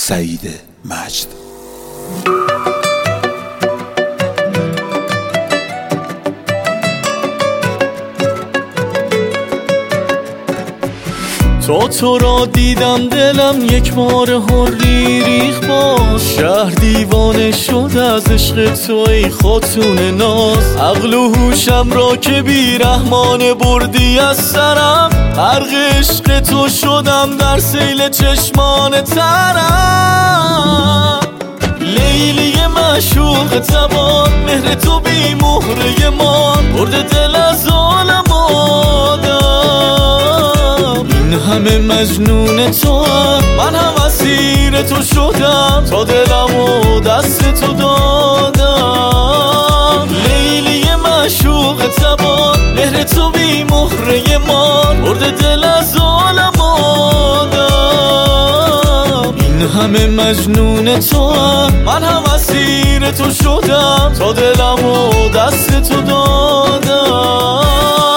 سعید مجد. تو را دیدم دلم یک بار حری ریخ باز، شهر دیوانه شد از عشق تو ای خاتون ناز. عقل و هوشم را که بی رحمان بردی از سرم، غرق عشق تو شدم در سیل چشمان ترم. لیلی معشوق تبان، مهر تو بی مهره مان، برده دل از عالم آدم. این همه مجنون تو هم، من هم اسیر تو شدم، تا دلم و دست تو دادم. لیلی معشوق تبان، مهر تو بی مهره مان، برده دل از عالم آدم. این همه مجنون تو هم، من هم اسیر تو شدم، تا دلم و دست تو دادم.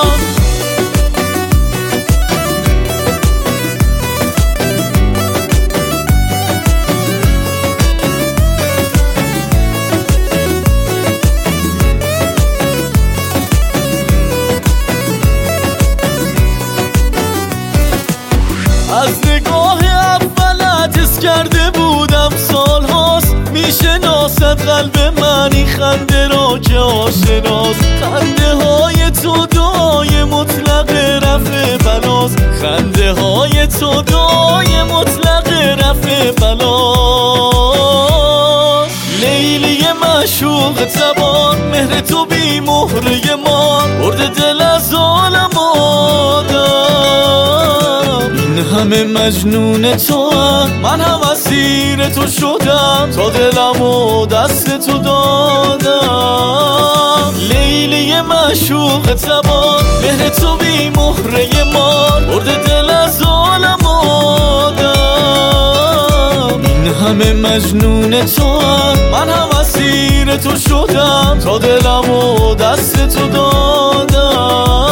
از نگاه اولت حس کرده بودم سال هاست، میشناسد قلب منی خنده را که آشناست. خنده های تو دعای مطلق رفع بلاست، خنده های تو دعای مطلق رفع بلاست. لیلی معشوق تبان، مهر تو بی مهره مان، برده دل از عالم آدم. این همه مجنون تو هم، من هم اسیر تو شدم، تا دلم و دست تو دادم. لیلی معشوق تبان، مهر تو بی مهره مان، برده دل از عالم آدم. این همه مجنون تو هم، من هم اسیر تو شدم، تا دلم و دست تو دادم.